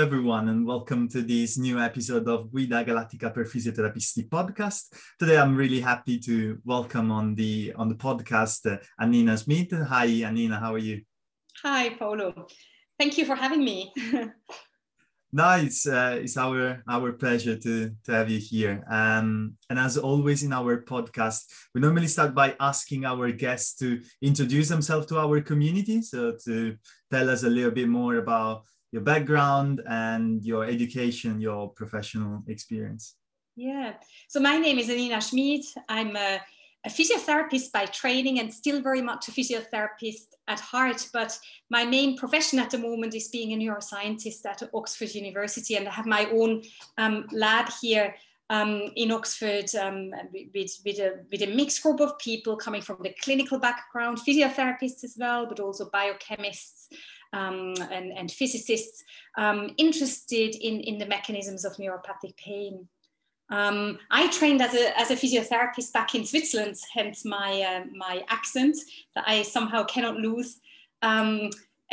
everyone, and welcome to this new episode of Guida Galattica per Fisioterapisti podcast. Today, I'm really happy to welcome on the podcast Annina Schmid. Hi, Annina, how are you? Hi, Paolo. Thank you for having me. No, it's our pleasure to have you here. And as always in our podcast, we normally start by asking our guests to introduce themselves to our community. So to tell us a little bit more about your background and your education, your professional experience. Yeah. So my name is Annina Schmid. I'm a physiotherapist by training and still very much a physiotherapist at heart, but my main profession at the moment is being a neuroscientist at Oxford University, and I have my own lab here in Oxford with a mixed group of people coming from the clinical background, physiotherapists as well, but also biochemists and physicists interested in the mechanisms of neuropathic pain. I trained as a physiotherapist back in Switzerland, hence my accent that I somehow cannot lose, and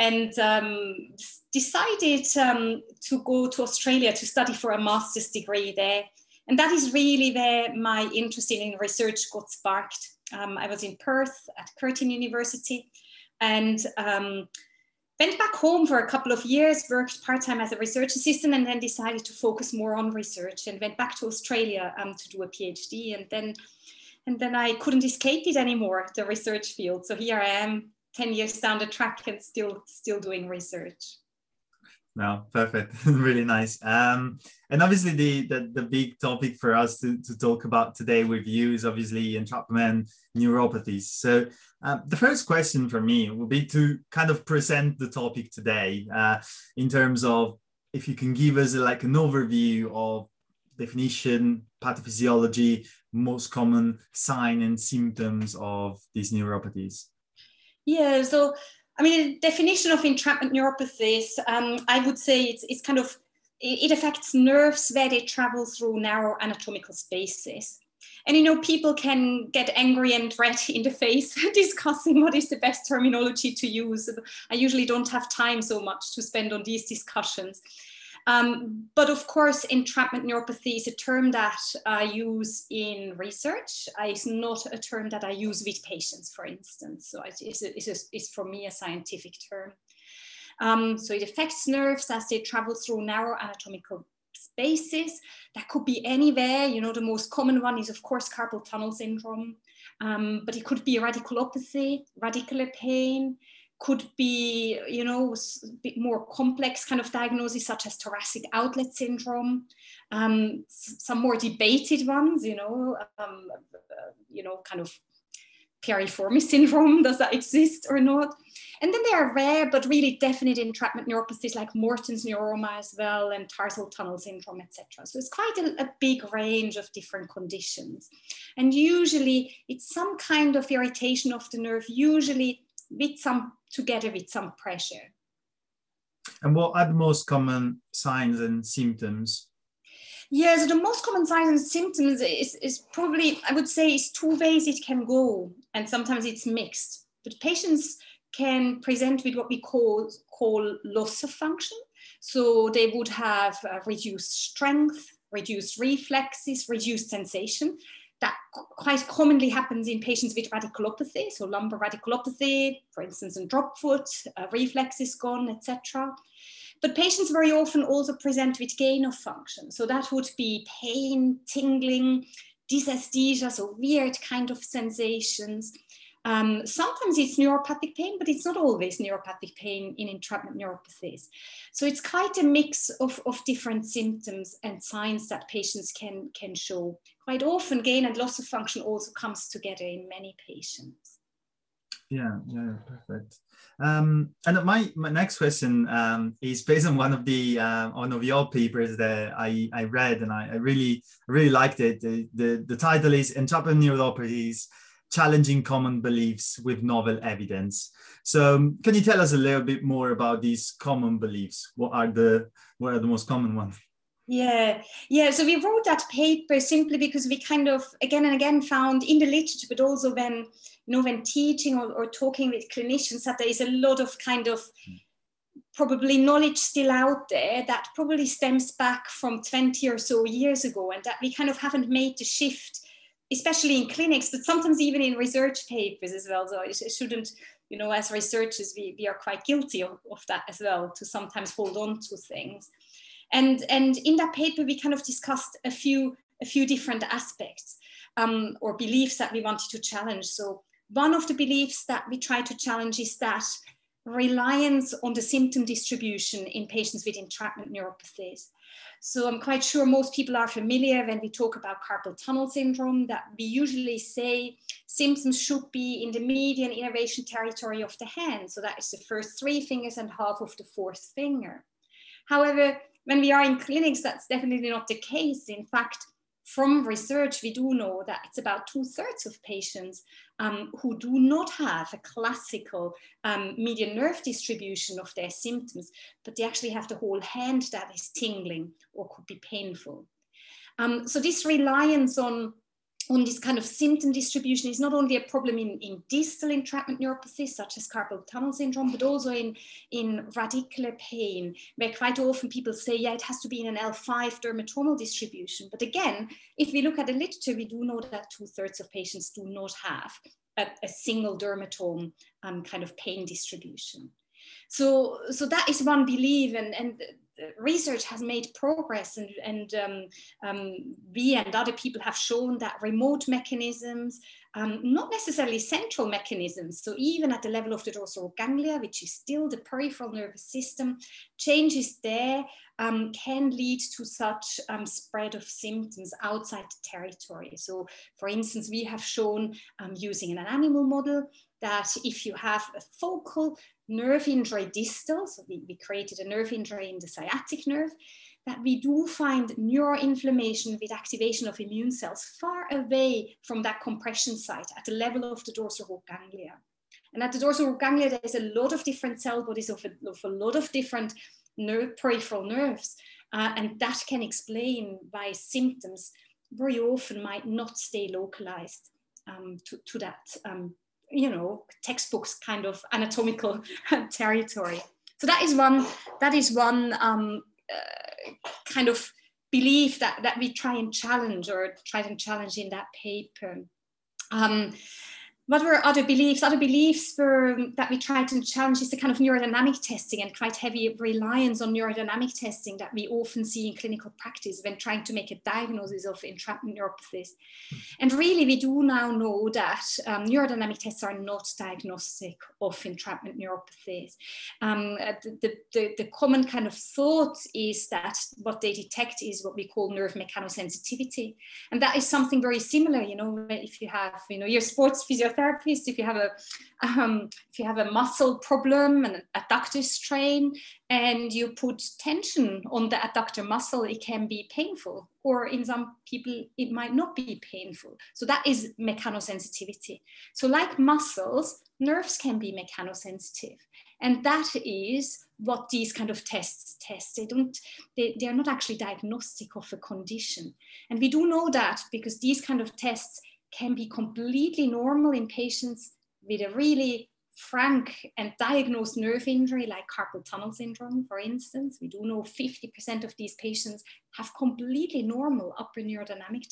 decided to go to Australia to study for a master's degree there. And that is really where my interest in research got sparked. I was in Perth at Curtin University and went back home for a couple of years, worked part-time as a research assistant, and then decided to focus more on research and went back to Australia to do a PhD. And then I couldn't escape it anymore, the research field. So here I am 10 years down the track and still doing research. No, perfect. Really nice. And obviously the big topic for us to talk about today with you is obviously entrapment neuropathies. So the first question for me would be to kind of present the topic today in terms of if you can give us like an overview of definition, pathophysiology, most common sign and symptoms of these neuropathies. Yeah, so I mean, the definition of entrapment neuropathies, I would say it's kind of, it affects nerves where they travel through narrow anatomical spaces. And, you know, people can get angry and red in the face discussing what is the best terminology to use. I usually don't have time so much to spend on these discussions. But of course, entrapment neuropathy is a term that I use in research. It's not a term that I use with patients, for instance. So it's for me a scientific term. So it affects nerves as they travel through narrow anatomical spaces. That could be anywhere. You know, the most common one is, of course, carpal tunnel syndrome. But it could be radiculopathy, radicular pain. Could be, you know, a bit more complex kind of diagnosis, such as thoracic outlet syndrome. Some more debated ones, you know, kind of piriformis syndrome. Does that exist or not? And then there are rare but really definite entrapment neuropathies like Morton's neuroma as well, and tarsal tunnel syndrome, etc. So it's quite a big range of different conditions. And usually it's some kind of irritation of the nerve, usually together with some pressure. And what are the most common signs and symptoms? Yeah, so the most common signs and symptoms is probably, I would say, is two ways it can go, and sometimes it's mixed. But patients can present with what we call loss of function. So they would have reduced strength, reduced reflexes, reduced sensation. That quite commonly happens in patients with radiculopathy, so lumbar radiculopathy, for instance, in drop foot, reflex is gone, etc. But patients very often also present with gain of function. So that would be pain, tingling, dysesthesia, so weird kind of sensations. Sometimes it's neuropathic pain, but it's not always neuropathic pain in entrapment neuropathies. So it's quite a mix of different symptoms and signs that patients can show. Quite often, gain and loss of function also comes together in many patients. Yeah, perfect. And my next question is based on one of your papers that I read, and I really liked it. The title is Entrapment Neuropathies: Challenging Common Beliefs with Novel Evidence. So can you tell us a little bit more about these common beliefs? What are the most common ones? Yeah. So we wrote that paper simply because we kind of again and again found in the literature, but also when teaching or talking with clinicians, that there is a lot of kind of probably knowledge still out there that probably stems back from 20 or so years ago, and that we kind of haven't made the shift, especially in clinics, but sometimes even in research papers as well. So it shouldn't, you know, as researchers, we are quite guilty of that as well, to sometimes hold on to things. And in that paper, we kind of discussed a few different aspects or beliefs that we wanted to challenge. So one of the beliefs that we try to challenge is that reliance on the symptom distribution in patients with entrapment neuropathies. So I'm quite sure most people are familiar when we talk about carpal tunnel syndrome that we usually say symptoms should be in the median innervation territory of the hand. So that is the first 3 fingers and half of the 4th finger. However, when we are in clinics, that's definitely not the case. In fact, from research, we do know that it's about 2/3 of patients who do not have a classical median nerve distribution of their symptoms, but they actually have the whole hand that is tingling or could be painful. So this reliance on this kind of symptom distribution is not only a problem in distal entrapment neuropathy, such as carpal tunnel syndrome, but also in radicular pain, where quite often people say, yeah, it has to be in an L5 dermatomal distribution. But again, if we look at the literature, we do know that 2/3 of patients do not have a single dermatome kind of pain distribution. So that is one belief, and research has made progress, and we and other people have shown that remote mechanisms, not necessarily central mechanisms, so even at the level of the dorsal ganglia, which is still the peripheral nervous system, changes there can lead to such spread of symptoms outside the territory. So for instance, we have shown using an animal model that if you have a focal nerve injury distal, so we created a nerve injury in the sciatic nerve, that we do find neuroinflammation with activation of immune cells far away from that compression site at the level of the dorsal root ganglia. And at the dorsal root ganglia, there's a lot of different cell bodies of a lot of different peripheral nerves, and that can explain why symptoms very often might not stay localized to that you know, textbooks kind of anatomical territory. So that is one kind of belief that we try and challenge in that paper. What were other beliefs? Other beliefs that we tried to challenge is the kind of neurodynamic testing and quite heavy reliance on neurodynamic testing that we often see in clinical practice when trying to make a diagnosis of entrapment neuropathies. And really, we do now know that neurodynamic tests are not diagnostic of entrapment neuropathies. The common kind of thought is that what they detect is what we call nerve mechanosensitivity. And that is something very similar, you know, if you have, you know, your sports physiotherapist, if you have a muscle problem and adductor strain and you put tension on the adductor muscle, it can be painful, or in some people it might not be painful. So that is mechanosensitivity. So like muscles, nerves can be mechanosensitive, and that is what these kind of tests test. They are not actually diagnostic of a condition, and we do know that because these kind of tests can be completely normal in patients with a really frank and diagnosed nerve injury like carpal tunnel syndrome, for instance. We do know 50% of these patients have completely normal upper limb neurodynamic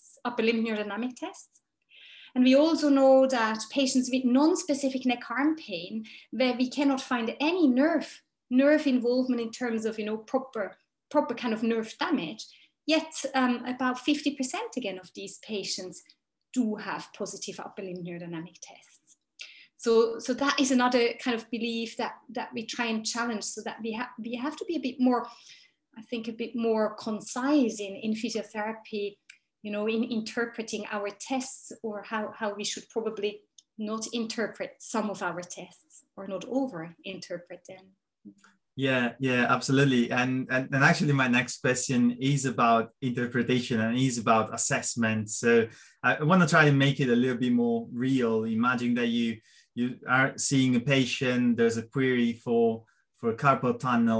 tests. And we also know that patients with non-specific neck arm pain, where we cannot find any nerve involvement in terms of, you know, proper kind of nerve damage, yet about 50% again of these patients do have positive upper limb neurodynamic tests. So that is another kind of belief that we try and challenge, so that we have to be a bit more, I think, a bit more concise in physiotherapy, you know, in interpreting our tests, or how we should probably not interpret some of our tests or not over interpret them. Yeah, absolutely. And actually my next question is about interpretation and is about assessment. So I want to try and make it a little bit more real. Imagine that you are seeing a patient, there's a query for carpal tunnel,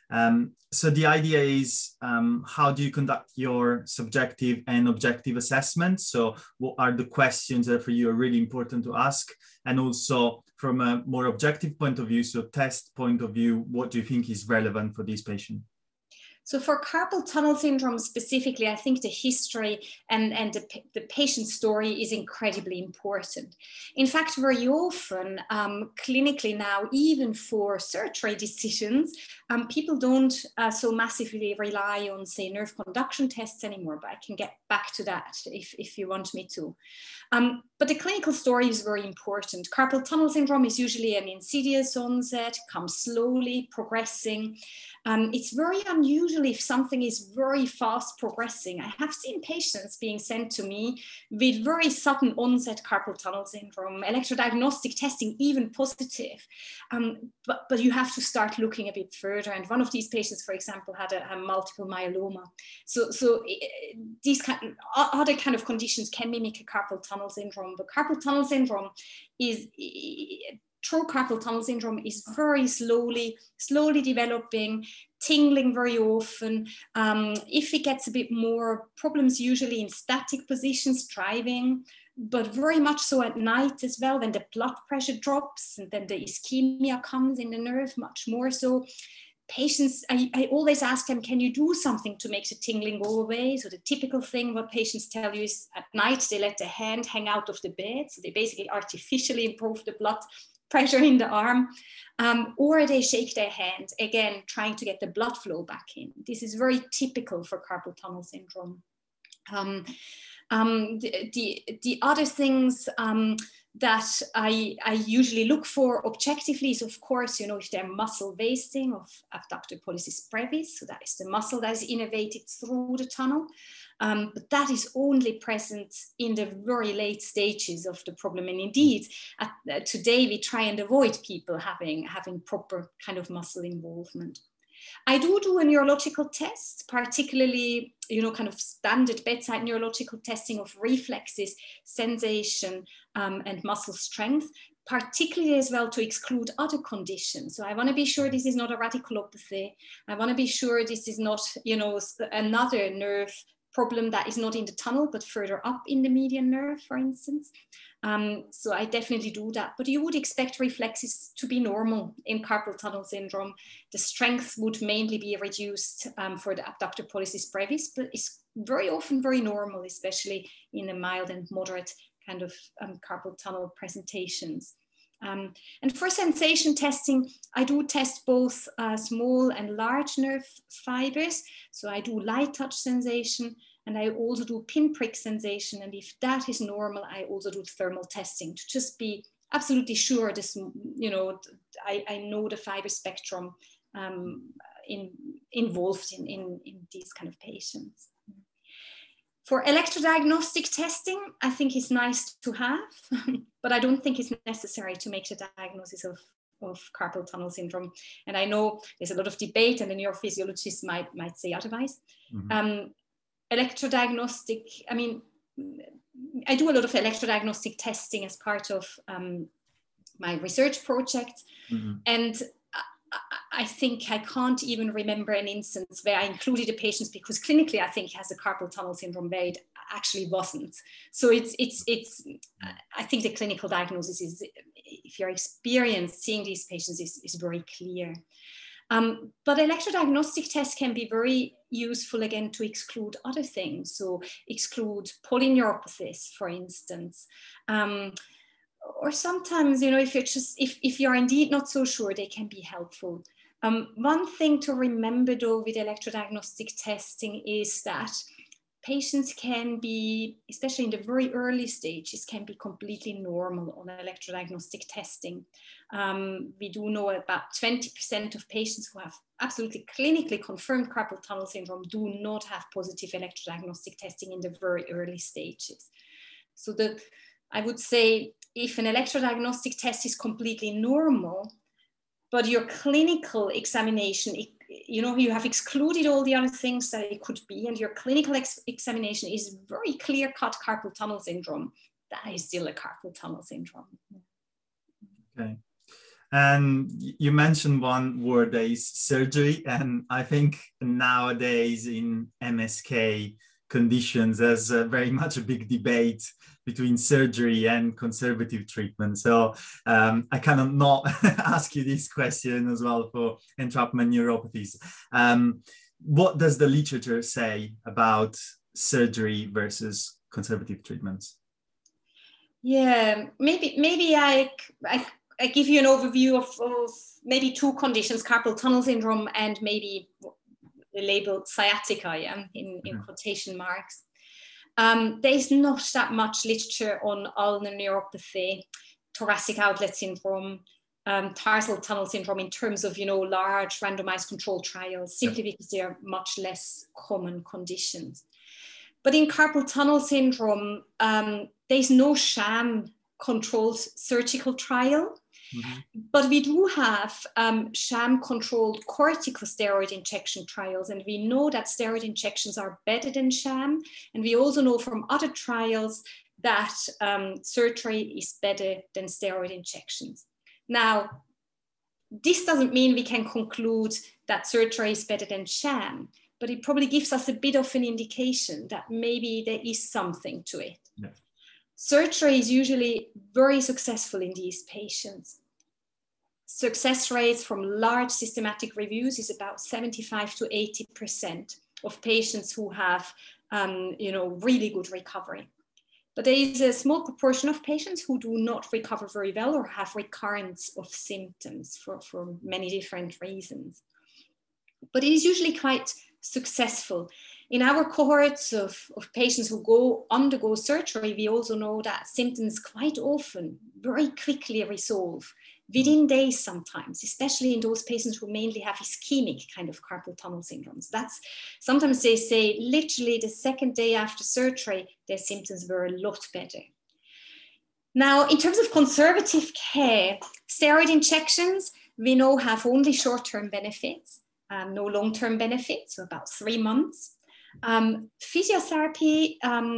So the idea is, how do you conduct your subjective and objective assessment? So what are the questions that for you are really important to ask? And also from a more objective point of view, so test point of view, what do you think is relevant for this patient? So for carpal tunnel syndrome specifically, I think the history and the patient story is incredibly important. In fact, very often, clinically now, even for surgery decisions, people don't so massively rely on, say, nerve conduction tests anymore, but I can get back to that if you want me to. But the clinical story is very important. Carpal tunnel syndrome is usually an insidious onset, comes slowly, progressing. It's very unusual if something is very fast progressing. I have seen patients being sent to me with very sudden onset carpal tunnel syndrome, electrodiagnostic testing even positive. But you have to start looking a bit further. And one of these patients, for example, had a multiple myeloma. So these other kind of conditions can mimic a carpal tunnel syndrome. But carpal tunnel syndrome is... True carpal tunnel syndrome is very slowly developing, tingling very often. If it gets a bit more, problems usually in static positions, driving, but very much so at night as well, when the blood pressure drops and then the ischemia comes in the nerve much more so. Patients, I always ask them, can you do something to make the tingling go away? So the typical thing what patients tell you is at night they let the hand hang out of the bed. So they basically artificially improve the blood pressure in the arm, or they shake their hand, again, trying to get the blood flow back in. This is very typical for carpal tunnel syndrome. The other things that I usually look for objectively is, of course, if they're muscle wasting of abductor pollicis brevis, so that is the muscle that is innervated through the tunnel. But that is only present in the very late stages of the problem. And indeed, today we try and avoid people having proper kind of muscle involvement. I do a neurological test, particularly, kind of standard bedside neurological testing of reflexes, sensation, and muscle strength, particularly as well to exclude other conditions. So I want to be sure this is not a radiculopathy. I want to be sure this is not, another nerve problem that is not in the tunnel, but further up in the median nerve, for instance. So I definitely do that. But you would expect reflexes to be normal in carpal tunnel syndrome. The strength would mainly be reduced for the abductor pollicis brevis, but it's very often very normal, especially in the mild and moderate kind of carpal tunnel presentations. And for sensation testing, I do test both small and large nerve fibers. So I do light touch sensation, and I also do pinprick sensation. And if that is normal, I also do thermal testing to just be absolutely sure this, I know the fiber spectrum involved in these kind of patients. For electrodiagnostic testing, I think it's nice to have, but I don't think it's necessary to make the diagnosis of carpal tunnel syndrome. And I know there's a lot of debate, and the neurophysiologists might say otherwise. Mm-hmm. Electrodiagnostic, I do a lot of electrodiagnostic testing as part of my research project. Mm-hmm. And I think I can't even remember an instance where I included the patients because clinically I think he has a carpal tunnel syndrome where it actually wasn't. So it's I think the clinical diagnosis is, if you're experienced seeing these patients, is very clear. But electrodiagnostic tests can be very useful again to exclude other things. So exclude polyneuropathies, for instance. Or sometimes, if you're indeed not so sure, they can be helpful. One thing to remember though with electrodiagnostic testing is that patients can be, especially in the very early stages, can be completely normal on electrodiagnostic testing. We do know about 20% of patients who have absolutely clinically confirmed carpal tunnel syndrome do not have positive electrodiagnostic testing in the very early stages. So I would say if an electrodiagnostic test is completely normal, but your clinical examination, you have excluded all the other things that it could be, and your clinical examination is very clear-cut carpal tunnel syndrome, that is still a carpal tunnel syndrome. Okay. And you mentioned one word, that is surgery. And I think nowadays in MSK conditions, there's very much a big debate between surgery and conservative treatment. So I cannot not ask you this question as well for entrapment neuropathies. What does the literature say about surgery versus conservative treatments? Yeah, maybe I give you an overview of maybe two conditions, carpal tunnel syndrome and maybe the label sciatica, yeah, in quotation marks. There is not that much literature on ulnar neuropathy, thoracic outlet syndrome, tarsal tunnel syndrome in terms of, large randomized controlled trials, simply because they are much less common conditions. But in carpal tunnel syndrome, there's no sham controlled surgical trial. Mm-hmm. But we do have sham controlled corticosteroid injection trials, and we know that steroid injections are better than sham. And we also know from other trials that surgery is better than steroid injections. Now, this doesn't mean we can conclude that surgery is better than sham, but it probably gives us a bit of an indication that maybe there is something to it. Yeah. Surgery is usually very successful in these patients. Success rates from large systematic reviews is about 75 to 80% of patients who have, really good recovery. But there is a small proportion of patients who do not recover very well or have recurrence of symptoms for many different reasons. But it is usually quite successful. In our cohorts of patients who undergo surgery, we also know that symptoms quite often very quickly resolve within days sometimes, especially in those patients who mainly have ischemic kind of carpal tunnel syndromes. Sometimes they say literally the second day after surgery, their symptoms were a lot better. Now, in terms of conservative care, steroid injections, we know have only short-term benefits, no long-term benefits, so about 3 months. Physiotherapy,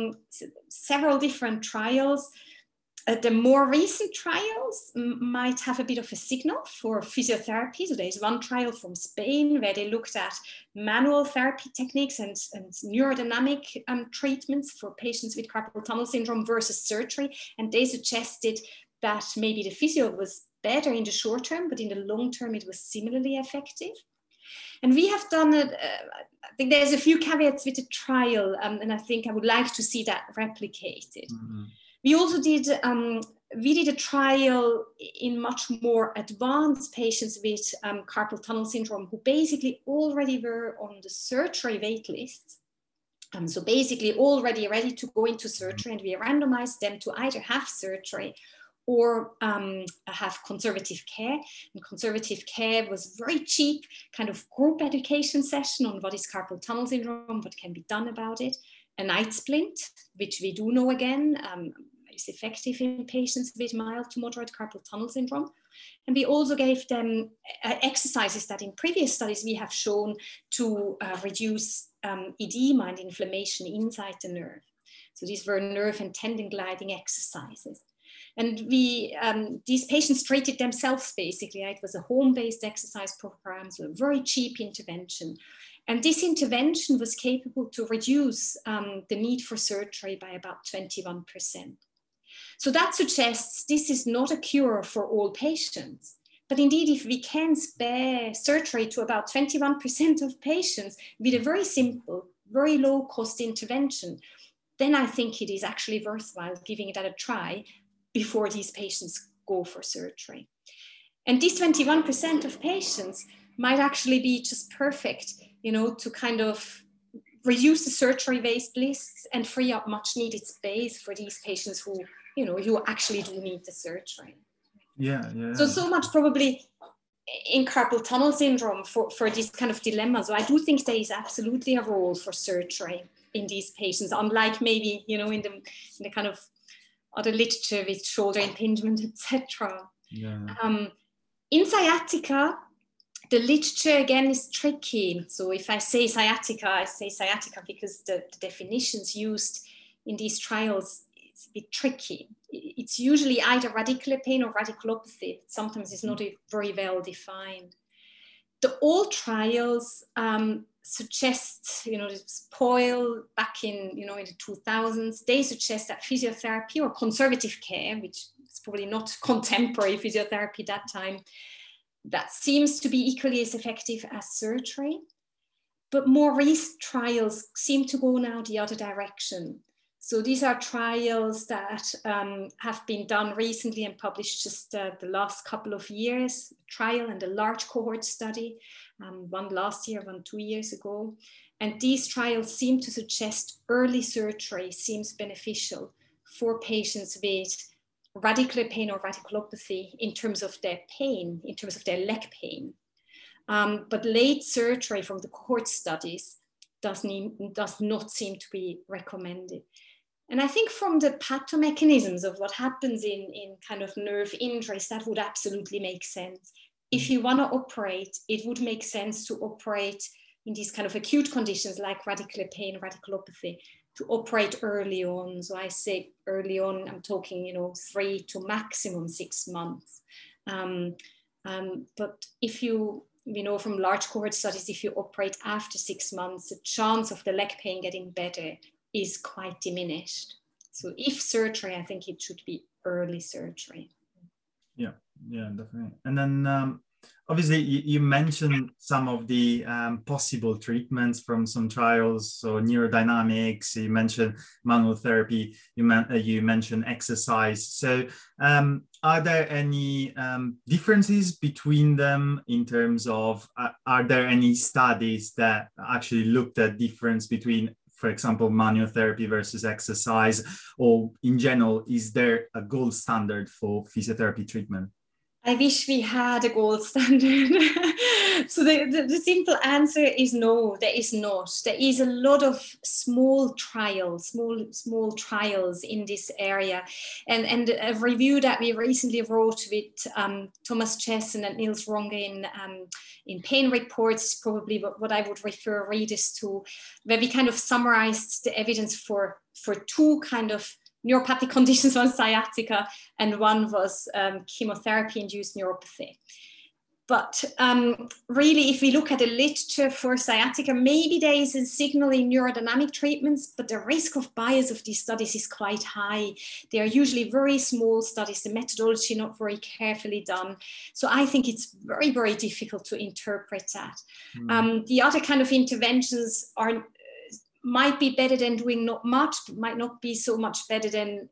several different trials. The more recent trials might have a bit of a signal for physiotherapy. So there's one trial from Spain where they looked at manual therapy techniques and neurodynamic treatments for patients with carpal tunnel syndrome versus surgery. And they suggested that maybe the physio was better in the short term, but in the long term, it was similarly effective. And we have done it, I think there's a few caveats with the trial, and I think I would like to see that replicated. Mm-hmm. We also did a trial in much more advanced patients with carpal tunnel syndrome who basically already were on the surgery wait list. So basically already ready to go into surgery, and we randomized them to either have surgery or have conservative care. And conservative care was very cheap, kind of group education session on what is carpal tunnel syndrome, what can be done about it. A night splint, which we do know again, is effective in patients with mild to moderate carpal tunnel syndrome. And we also gave them exercises that in previous studies we have shown to reduce edema and inflammation inside the nerve. So these were nerve and tendon gliding exercises. And these patients treated themselves basically. It was a home-based exercise program, so a very cheap intervention. And this intervention was capable to reduce the need for surgery by about 21%. So that suggests this is not a cure for all patients. But indeed, if we can spare surgery to about 21% of patients with a very simple, very low-cost intervention, then I think it is actually worthwhile giving it a try before these patients go for surgery. And these 21% of patients might actually be just perfect, to kind of reduce the surgery waste lists and free up much needed space for these patients who actually do need the surgery. Yeah. So much probably in carpal tunnel syndrome for this kind of dilemma. So I do think there is absolutely a role for surgery in these patients, unlike maybe, in the kind of other literature with shoulder impingement, etc. Yeah. In sciatica, the literature again is tricky. So if I say sciatica because the definitions used in these trials it's a bit tricky. It's usually either radicular pain or radiculopathy. Sometimes it's not very well defined. The old trials suggest, this Poyle back in, in the 2000s, they suggest that physiotherapy or conservative care, which is probably not contemporary physiotherapy that time, that seems to be equally as effective as surgery. But more recent trials seem to go now the other direction. So these are trials that have been done recently and published just the last couple of years, a trial and a large cohort study, one last year, one 2 years ago. And these trials seem to suggest early surgery seems beneficial for patients with radicular pain or radiculopathy in terms of their pain, in terms of their leg pain. But late surgery from the cohort studies does not seem to be recommended. And I think from the pathomechanisms of what happens in kind of nerve injuries, that would absolutely make sense. If you want to operate, it would make sense to operate in these kind of acute conditions like radicular pain, radiculopathy, to operate early on. So I say early on, I'm talking, 3 to maximum 6 months. But if you from large cohort studies, if you operate after 6 months, the chance of the leg pain getting better is quite diminished. So if surgery, I think it should be early surgery. Yeah, definitely. And then obviously you mentioned some of the possible treatments from some trials. So neurodynamics, you mentioned manual therapy, you mentioned exercise. So are there any differences between them in terms of, are there any studies that actually looked at difference between, for example, manual therapy versus exercise, or in general, is there a gold standard for physiotherapy treatment? I wish we had a gold standard. So the simple answer is no, there is not. There is a lot of small trials in this area. And a review that we recently wrote with Thomas Chesson and Niels Runge in Pain Reports is probably what I would refer readers to, where we kind of summarized the evidence for 2 kind of neuropathic conditions, one sciatica and one was chemotherapy-induced neuropathy. But really, if we look at the literature for sciatica, maybe there is a signal in neurodynamic treatments, but the risk of bias of these studies is quite high. They are usually very small studies, the methodology not very carefully done. So I think it's very, very difficult to interpret that. The other kind of interventions might be better than doing not much, but might not be so much better than,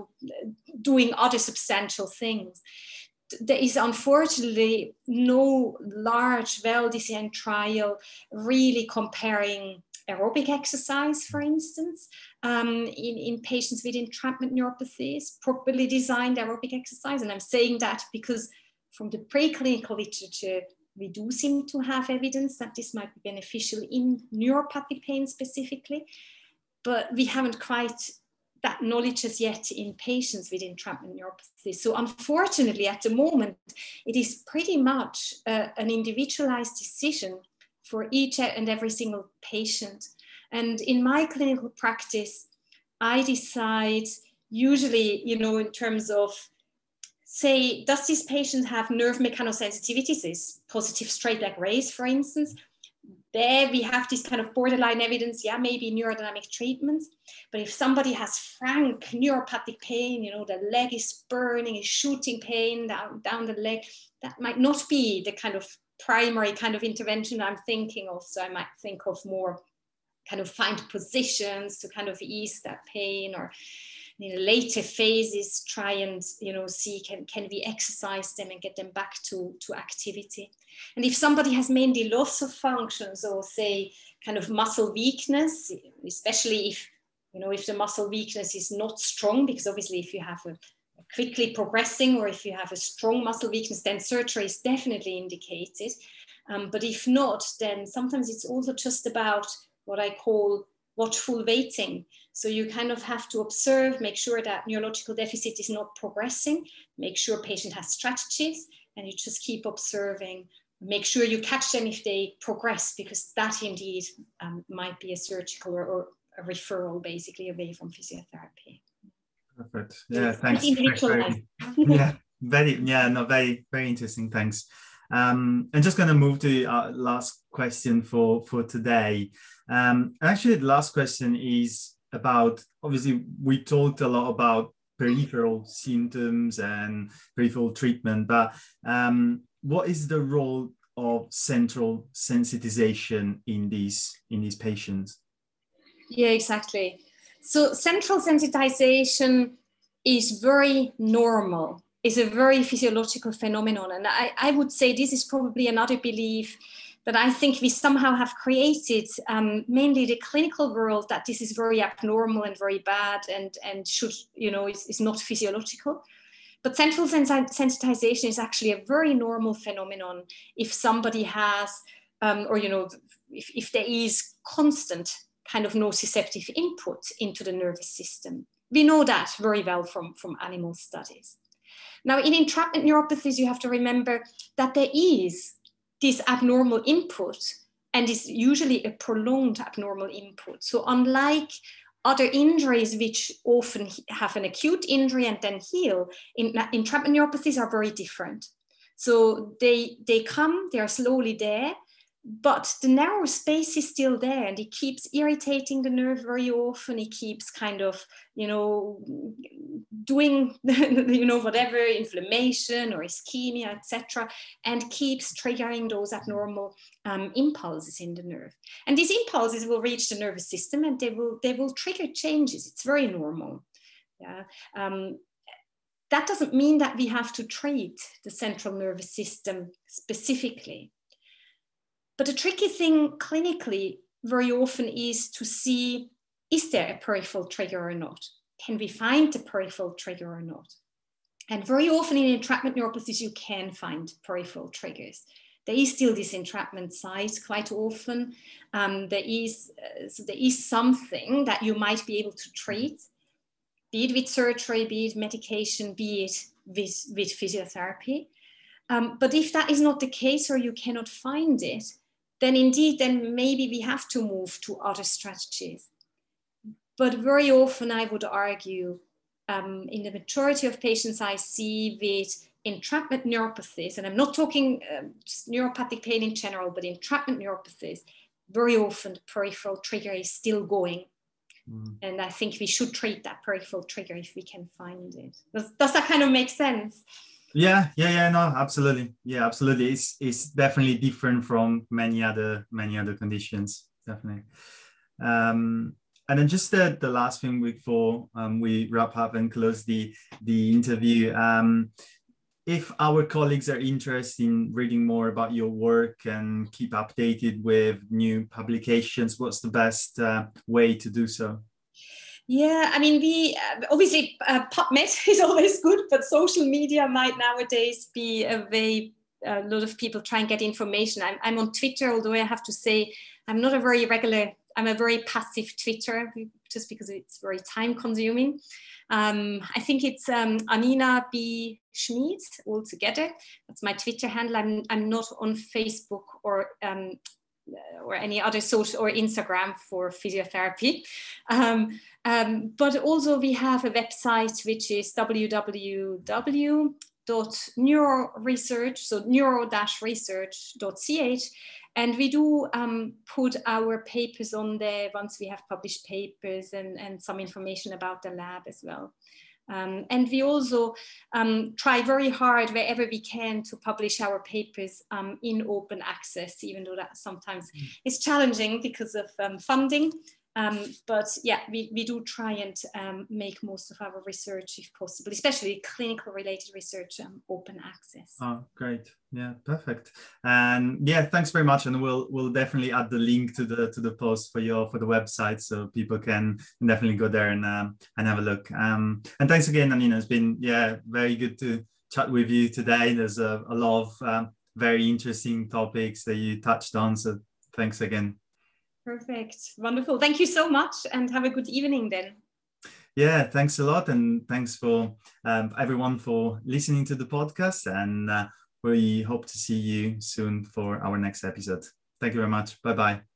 doing other substantial things. There is unfortunately no large, well-designed trial really comparing aerobic exercise, for instance, in patients with entrapment neuropathies, properly designed aerobic exercise. And I'm saying that because from the preclinical literature, we do seem to have evidence that this might be beneficial in neuropathic pain specifically, but we haven't quite that knowledge as yet in patients with entrapment neuropathy. So unfortunately, at the moment, it is pretty much an individualized decision for each and every single patient. And in my clinical practice, I decide usually, in terms of, say, does this patient have nerve mechanosensitivities, this positive straight leg raise, for instance? There we have this kind of borderline evidence, maybe neurodynamic treatments. But if somebody has frank neuropathic pain, the leg is burning, is shooting pain down the leg, that might not be the kind of primary kind of intervention I'm thinking of. So I might think of more kind of find positions to kind of ease that pain, or in later phases, try and see can we exercise them and get them back to activity. And if somebody has mainly loss of functions, or say kind of muscle weakness, especially if the muscle weakness is not strong, because obviously if you have a quickly progressing, or if you have a strong muscle weakness, then surgery is definitely indicated. But if not, then sometimes it's also just about what I call watchful waiting. So you kind of have to observe, make sure that neurological deficit is not progressing, make sure patient has strategies, and you just keep observing. Make sure you catch them if they progress, because that indeed might be a surgical or a referral basically away from physiotherapy. Perfect. Yeah, And thanks. individualized. Yeah, very, very interesting. Thanks. I'm just going to move to our last question for today. Actually, the last question is about, obviously, we talked a lot about peripheral symptoms and peripheral treatment, but what is the role of central sensitization in these patients? Yeah, exactly. So central sensitization is very normal, is a very physiological phenomenon. And I would say this is probably another belief that I think we somehow have created, mainly the clinical world, that this is very abnormal and very bad and should, is not physiological. But central sensitization is actually a very normal phenomenon if somebody has, if there is constant kind of nociceptive input into the nervous system. We know that very well from animal studies. Now, in entrapment neuropathies, you have to remember that there is this abnormal input, and is usually a prolonged abnormal input. So unlike other injuries, which often have an acute injury and then heal, entrapment neuropathies are very different. So they come, they are slowly there, but the narrow space is still there, and it keeps irritating the nerve very often. It keeps kind of, doing, whatever, inflammation or ischemia, etc., and keeps triggering those abnormal impulses in the nerve. And these impulses will reach the nervous system, and they will trigger changes. It's very normal. Yeah. That doesn't mean that we have to treat the central nervous system specifically. But the tricky thing clinically very often is to see, is there a peripheral trigger or not? Can we find the peripheral trigger or not? And very often in entrapment neuropathies, you can find peripheral triggers. There is still this entrapment site quite often. There is something that you might be able to treat, be it with surgery, be it medication, be it with physiotherapy. But if that is not the case, or you cannot find it, then maybe we have to move to other strategies. But very often I would argue, in the majority of patients I see with entrapment neuropathies, and I'm not talking just neuropathic pain in general, but entrapment neuropathies, very often the peripheral trigger is still going. And I think we should treat that peripheral trigger if we can find it. Does that kind of make sense? Yeah, no, absolutely. Yeah, absolutely. It's definitely different from many other conditions, definitely. And then just the last thing before we wrap up and close the interview. If our colleagues are interested in reading more about your work and keep updated with new publications, what's the best way to do so? Yeah, I mean, we obviously PubMed is always good, but social media might nowadays be a way a lot of people try and get information. I'm on Twitter, although I have to say I'm not a very regular, I'm a very passive Twitterer, just because it's very time consuming. I think it's Anina B. Schmid altogether. That's my Twitter handle. I'm not on Facebook or any other social, or Instagram for physiotherapy. But also we have a website which is www.neuroresearch, so neuro-research.ch, and we do put our papers on there once we have published papers and some information about the lab as well. And we also try very hard wherever we can to publish our papers in open access, even though that sometimes is challenging because of funding. But yeah, we do try and make most of our research, if possible, especially clinical related research, open access. Oh, great. Yeah, perfect. And yeah, thanks very much. And we'll definitely add the link to the post for the website, so people can definitely go there and have a look. And thanks again, Anina. It's been very good to chat with you today. There's a lot of very interesting topics that you touched on. So thanks again. Perfect. Wonderful. Thank you so much, and have a good evening then. Yeah, thanks a lot. And thanks for everyone for listening to the podcast. And we hope to see you soon for our next episode. Thank you very much. Bye-bye.